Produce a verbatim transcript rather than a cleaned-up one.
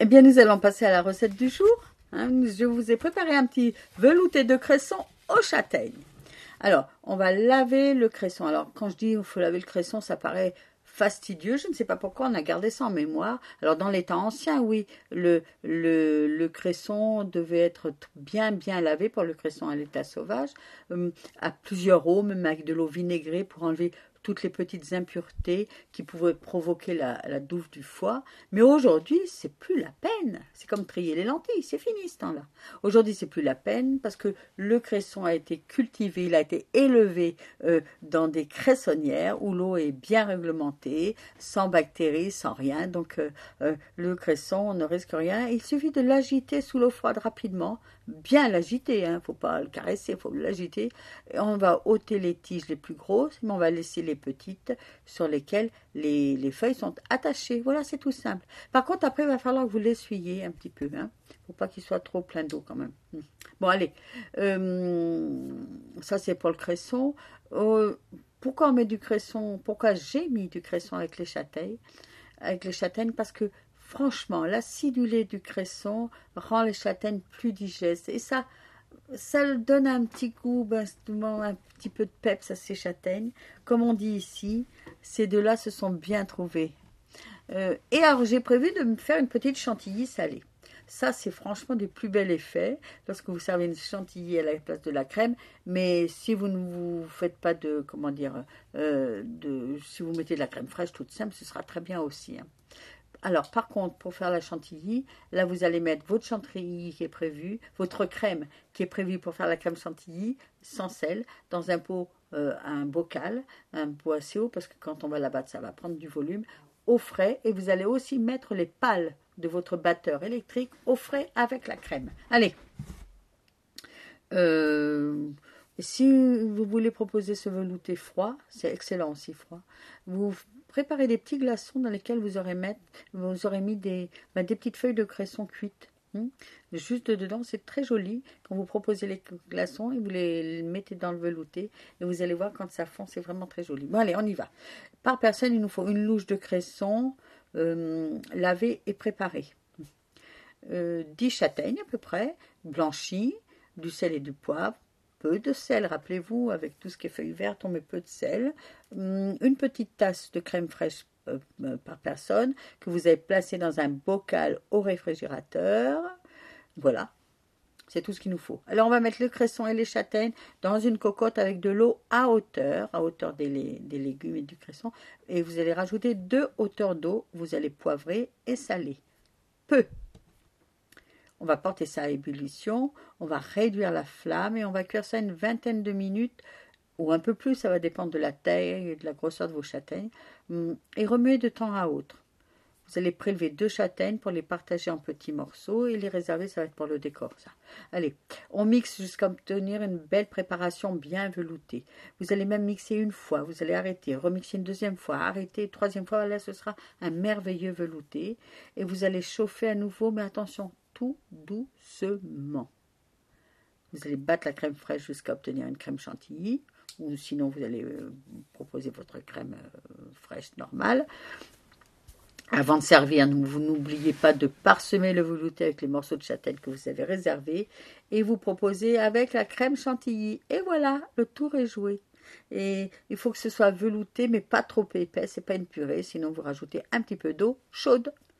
Eh bien, nous allons passer à la recette du jour. Hein. Je vous ai préparé un petit velouté de cresson aux châtaignes. Alors, on va laver le cresson. Alors, quand je dis il faut laver le cresson, ça paraît fastidieux. Je ne sais pas pourquoi on a gardé ça en mémoire. Alors, dans les temps anciens, oui, le, le, le cresson devait être bien, bien lavé pour le cresson à l'état sauvage, euh, à plusieurs eaux, même avec de l'eau vinaigrée pour enlever toutes les petites impuretés qui pouvaient provoquer la, la douve du foie. Mais aujourd'hui, c'est plus la peine. C'est comme trier les lentilles, c'est fini ce temps-là. Aujourd'hui, c'est plus la peine parce que le cresson a été cultivé, il a été élevé euh, dans des cressonnières où l'eau est bien réglementée, sans bactéries, sans rien. Donc, euh, euh, le cresson, on ne risque rien. Il suffit de l'agiter sous l'eau froide rapidement, bien l'agiter, il hein, ne faut pas le caresser, il faut l'agiter. On va ôter les tiges les plus grosses, mais on va laisser les petites sur lesquelles les, les feuilles sont attachées. Voilà, c'est tout simple. Par contre, après, il va falloir que vous l'essuyiez un petit peu. Il hein, ne faut pas qu'il soit trop plein d'eau quand même. Bon, allez. Euh, ça, c'est pour le cresson. Euh, pourquoi on met du cresson? Pourquoi j'ai mis du cresson avec les châtaignes? Avec les châtaignes, parce que franchement, l'acidulé du cresson rend les châtaignes plus digestes. Et ça, ça donne un petit goût, ben, un petit peu de peps à ces châtaignes. Comme on dit ici, ces deux-là se sont bien trouvés. Euh, et alors, j'ai prévu de me faire une petite chantilly salée. Ça, c'est franchement du plus bel effet lorsque vous servez une chantilly à la place de la crème. Mais si vous ne vous faites pas de, comment dire, euh, de, si vous mettez de la crème fraîche toute simple, ce sera très bien aussi. Hein. Alors, par contre, pour faire la chantilly, là, vous allez mettre votre chantilly qui est prévu, votre crème qui est prévue pour faire la crème chantilly, sans sel, dans un pot, euh, un bocal, un pot assez haut, parce que quand on va la battre, ça va prendre du volume, au frais. Et vous allez aussi mettre les pales de votre batteur électrique au frais avec la crème. Allez. Euh, si vous voulez proposer ce velouté froid, c'est excellent aussi froid, vous préparez des petits glaçons dans lesquels vous aurez, mettre, vous aurez mis des, ben, des petites feuilles de cresson cuites. Hein, juste dedans, c'est très joli. Quand vous proposez les glaçons et vous les mettez dans le velouté, et vous allez voir quand ça fond, c'est vraiment très joli. Bon, allez, on y va. Par personne, il nous faut une louche de cresson euh, lavée et préparée. Euh, dix châtaignes à peu près, blanchies, du sel et du poivre. Peu de sel, rappelez-vous, avec tout ce qui est feuilles vertes, on met peu de sel. Une petite tasse de crème fraîche euh, par personne que vous avez placée dans un bocal au réfrigérateur. Voilà, c'est tout ce qu'il nous faut. Alors, on va mettre le cresson et les châtaignes dans une cocotte avec de l'eau à hauteur, à hauteur des, des légumes et du cresson. Et vous allez rajouter deux hauteurs d'eau. Vous allez poivrer et saler. Peu. On va porter ça à ébullition, on va réduire la flamme et on va cuire ça une vingtaine de minutes ou un peu plus, ça va dépendre de la taille et de la grosseur de vos châtaignes, et remuer de temps à autre. Vous allez prélever deux châtaignes pour les partager en petits morceaux et les réserver, ça va être pour le décor. Ça. Allez, on mixe jusqu'à obtenir une belle préparation bien veloutée. Vous allez même mixer une fois, vous allez arrêter, remixer une deuxième fois, arrêter, troisième fois, là ce sera un merveilleux velouté. Et vous allez chauffer à nouveau, mais attention, tout doucement. Vous allez battre la crème fraîche jusqu'à obtenir une crème chantilly, ou sinon vous allez euh, proposer votre crème euh, fraîche normale. Avant de servir, vous n'oubliez pas de parsemer le velouté avec les morceaux de châtaigne que vous avez réservés et vous proposez avec la crème chantilly. Et voilà, le tour est joué. Et il faut que ce soit velouté, mais pas trop épais, c'est pas une purée, sinon vous rajoutez un petit peu d'eau chaude.